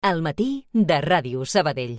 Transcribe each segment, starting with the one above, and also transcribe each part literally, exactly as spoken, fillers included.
Al matí de Ràdio Sabadell.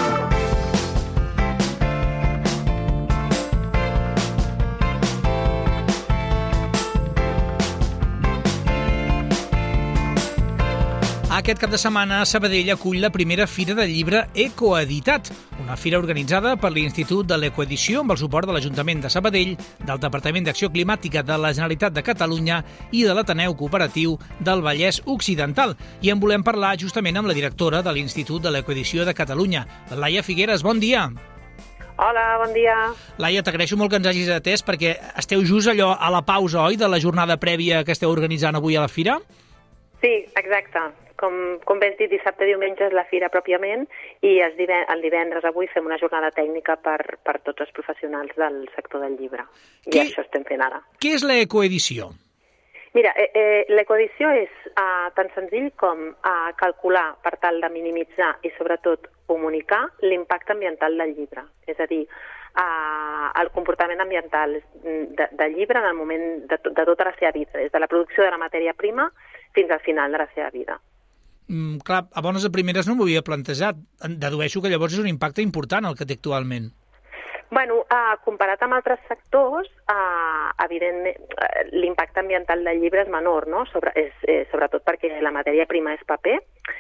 Aquest cap de setmana Sabadell acull la primera Fira del Llibre Ecoeditat, una fira organitzada per l'Institut de l'Ecoedició amb el suport de l'Ajuntament de Sabadell, del Departament d'Acció Climàtica de la Generalitat de Catalunya i de l'Ateneu Cooperatiu del Vallès Occidental. I en volem parlar justament amb la directora de l'Institut de l'Ecoedició de Catalunya, Laia Figueres. Bon dia! Hola, bon dia. Laia, t'agraeixo molt que ens hagis atès perquè esteu just allò a la pausa, oi, de la jornada prèvia que esteu organitzant avui a la fira? Sí, exacte. Com, com ben dit, dissabte i diumenge és la fira pròpiament i el divendres avui fem una jornada tècnica per, per tots els professionals del sector del llibre. I Què, això estem fent ara. Què és l'ecoedició? Mira, eh, eh, l'ecoedició és eh, tan senzill com eh, calcular per tal de minimitzar i sobretot comunicar l'impacte ambiental del llibre. És a dir, eh, el comportament ambiental de, del llibre en el moment de, de tota la seva vida, des de la producció de la matèria prima fins al final de la seva vida. Mm, clar, a bones a primeres no m'ho havia plantejat. Dedueixo que llavors és un impacte important el que té actualment. Bueno, eh, comparat amb altres sectors, eh, evidentment eh, l'impacte ambiental del llibre és menor, no? Sobre, és, eh, sobretot perquè la matèria prima és paper,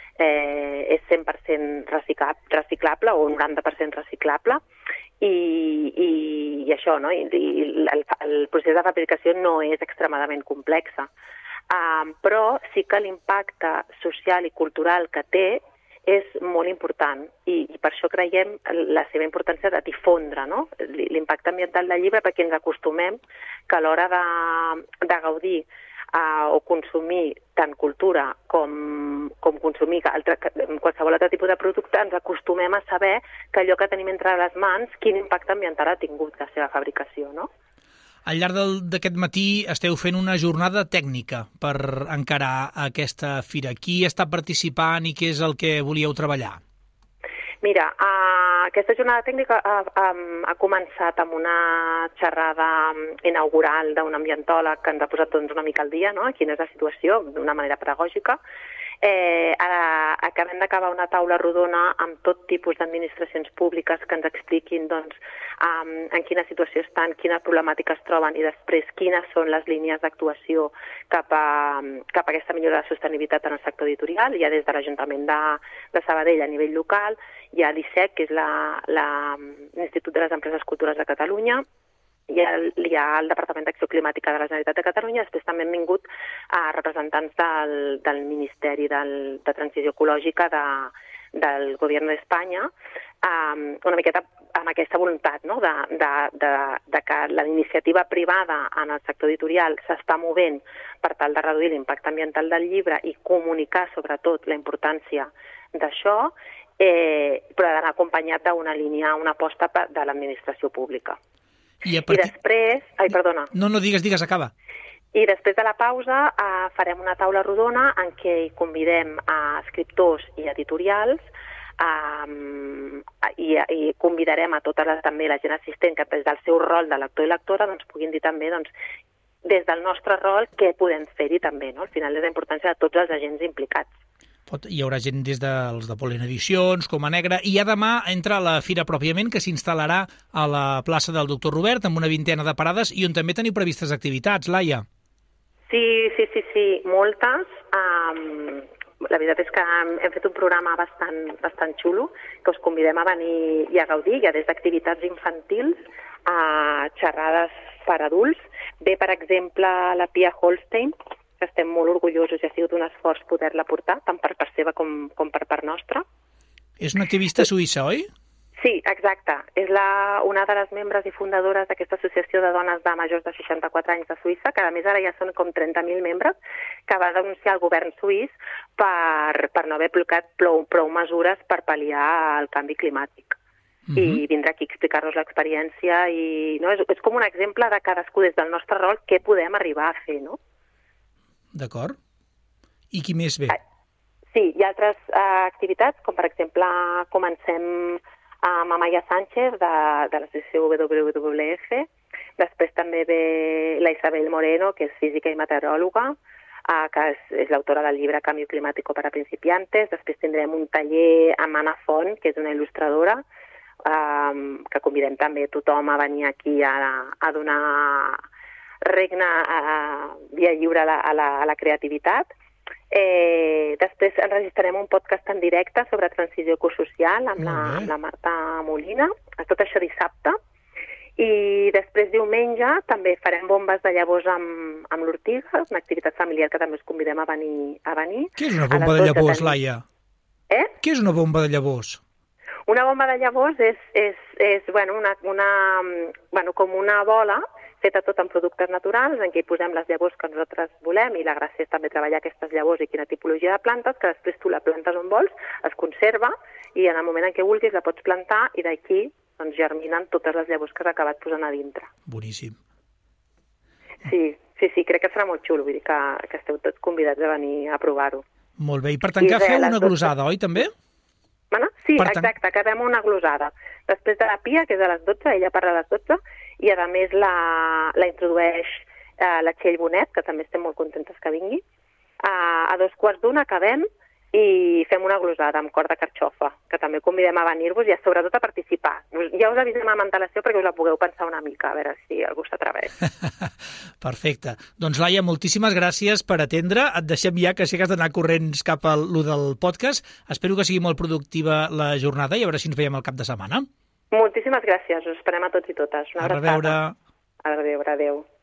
eh, és cent per cent reciclable o noranta per cent reciclable, i, i, i això, no? I, i el, el procés de fabricació no és extremadament complex. Uh, però sí que l'impacte social i cultural que té és molt important i, i per això creiem la seva importància de difondre, no? L'impacte ambiental del llibre, perquè ens acostumem que a l'hora de, de gaudir uh, o consumir tant cultura com, com consumir altre, qualsevol altre tipus de producte, ens acostumem a saber que allò que tenim entre les mans, quin impacte ambiental ha tingut la seva fabricació, no? Al llarg d'aquest matí esteu fent una jornada tècnica per encarar aquesta fira. Qui està participant i què és el que volíeu treballar? Mira, uh, aquesta jornada tècnica uh, um, ha començat amb una xerrada inaugural d'un ambientòleg que ens ha posat doncs, una mica al dia, no? Quina és la situació, d'una manera pedagògica. Eh, ara acabem d'acabar una taula rodona amb tot tipus d'administracions públiques que ens expliquin doncs, um, en quina situació estan, quines problemàtiques troben i després quines són les línies d'actuació cap a, cap a aquesta millora de sostenibilitat en el sector editorial. Hi ha des de l'Ajuntament de, de Sabadell a nivell local, hi ha l'I S E C, que és l'Institut de les Empreses Culturals de Catalunya, hi ha, hi ha el Departament d'Acció Climàtica de la Generalitat de Catalunya, després també han vingut a representants del, del Ministeri del, de Transició Ecològica de, del Govern d'Espanya, um, una miqueta amb aquesta voluntat, no? de, de, de, de que la iniciativa privada en el sector editorial s'està movent per tal de reduir l'impacte ambiental del llibre i comunicar sobretot la importància d'això, eh, però d'anar acompanyat d'una línia, una aposta de l'administració pública. I, a partir... I després... Ai, perdona. No, no, digues, digues, acaba. I després de la pausa eh, farem una taula rodona en què hi convidem a escriptors i editorials eh, i, i convidarem a tota la, també la gent assistent que des del seu rol de lector i lectora doncs, puguin dir també doncs, des del nostre rol què podem fer-hi també. No? Al final és la importància de tots els agents implicats. Hi haurà gent des dels de Pollen Edicions, Coma Negra, i ja demà entra la fira pròpiament, que s'instal·larà a la plaça del Doctor Robert, amb una vintena de parades, i on també teniu previstes activitats, Laia. Sí, sí, sí, sí, moltes. Um, la veritat és que hem fet un programa bastant, bastant xulo, que us convidem a venir i a gaudir. Hi ha des d'activitats infantils a xerrades per adults. Ve, per exemple, la Pia Holstein, que estem molt orgullosos i ha sigut un esforç poder-la portar, tant per part seva com, com per part nostra. És una activista suïssa, oi? Sí, exacte. És la, una de les membres i fundadores d'aquesta associació de dones de majors de seixanta-quatre anys de Suïssa, que a més ara ja són com trenta mil membres, que va denunciar el govern suís per, per no haver aplicat prou, prou mesures per pal·liar el canvi climàtic. Uh-huh. I vindrà aquí a explicar-nos l'experiència. I, no, és, és com un exemple de cadascú des del nostre rol què podem arribar a fer, no? D'acord. I qui més ve? Sí, hi ha altres uh, activitats, com per exemple comencem amb Amaya Sánchez de, de l'associació W W F, després també ve la Isabel Moreno, que és física i meteoròloga, uh, que és, és l'autora del llibre Cambio Climático para Principiantes. Després tindrem un taller amb Anna Font, que és una il·lustradora, um, que convidem també tothom a venir aquí a, a donar regne a, via lliure a la, a la, a la creativitat. Eh, després enregistrarem un podcast en directe sobre transició ecosocial amb la, amb la Marta Molina, tot això dissabte. I després diumenge també farem bombes de llavors amb, amb l'Ortiga, una activitat familiar que també us convidem a venir. A venir. Què és una bomba de llavors, ten... Laia? Eh? Què és una bomba de llavors? Una bomba de llavors és, és, és bueno, una, una, bueno, com una bola feta tot amb productes naturals, en què hi posem les llavors que nosaltres volem, i la gràcia és també treballar aquestes llavors i quina tipologia de plantes, que després tu la plantes on vols, es conserva, i en el moment en què vulguis la pots plantar, i d'aquí doncs, germinen totes les llavors que has acabat posant a dintre. Boníssim. Sí, sí, sí, crec que serà molt xulo, vull dir que, que esteu tots convidats a venir a provar-ho. Molt bé, i per tancar I feu una glosada, oi, també? Bueno, sí, per tant... exacte, acabem una glosada. Després de la Pia, que és a les dotze, ella parla a les dotze, i a més la, la introdueix eh, la Txell Bonet, que també estem molt contentes que vingui. Uh, a dos quarts d'una acabem i fem una glosada amb cor de carxofa, que també convidem a venir-vos i a, sobretot a participar. Ja us avisem amb antelació perquè us la pugueu pensar una mica, a veure si algú s'atreveix. Perfecte. Doncs, Laia, moltíssimes gràcies per atendre. Et deixem ja, que sé que has d'anar corrents cap a lo del podcast. Espero que sigui molt productiva la jornada i a veure si ens veiem el cap de setmana. Moltíssimes gràcies. Us esperem a tots i totes. Una a reveure. A reveure. Adéu.